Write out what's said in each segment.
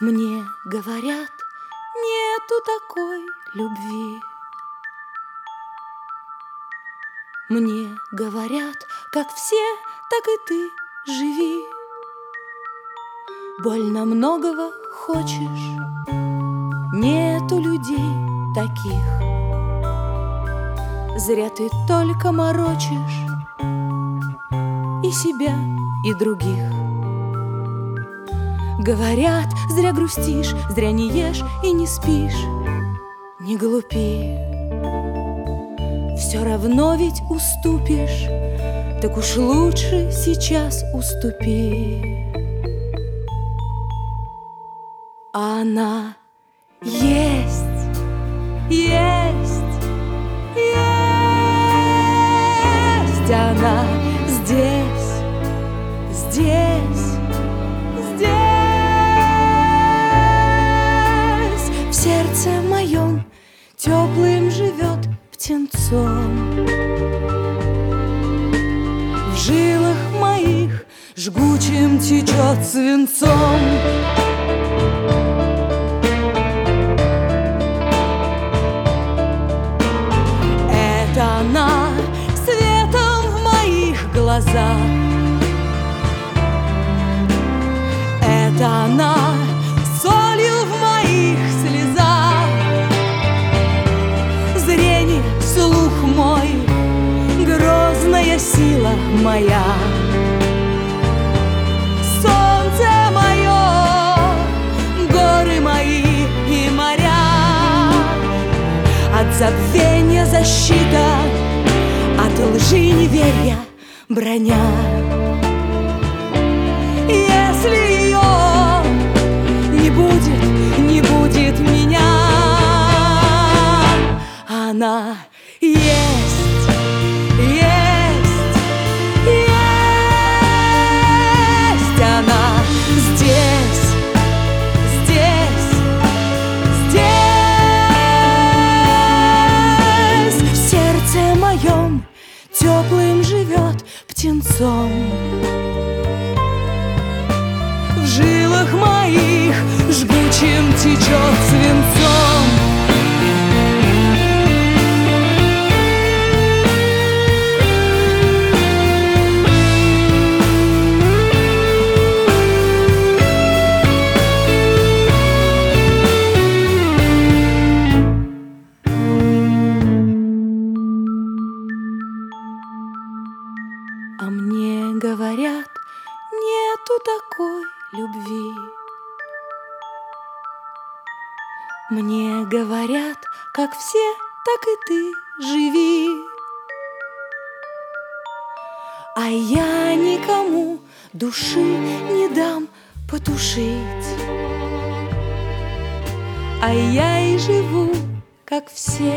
Мне говорят, нету такой любви. Мне говорят, как все, так и ты живи. Больно многого хочешь, нету людей таких. Зря ты только морочишь и себя, и других. Говорят, зря грустишь, зря не ешь и не спишь. Не глупи, все равно ведь уступишь, так уж лучше сейчас уступи. Она есть, есть, есть. Она здесь, здесь, здесь. В сердце моем теплым живет птенцом. В жилах моих жгучим течет свинцом. Это она светом в моих глазах. Это она солью в моих слезах. Зрение, слух мой, грозная сила моя. Солнце мое, горы мои и моря. От забвения защита, от лжи неверия броня. Если ее не будет меня, она есть, есть, есть. Она здесь, здесь, здесь. В сердце моем теплым живет птенцом. В жилах моих жгучим течет свинцом. А мне говорят, нету такой любви. Мне говорят, как все, так и ты живи. А я никому души не дам потушить. А я и живу, как все,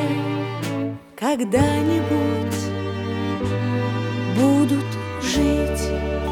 когда-нибудь будут жить.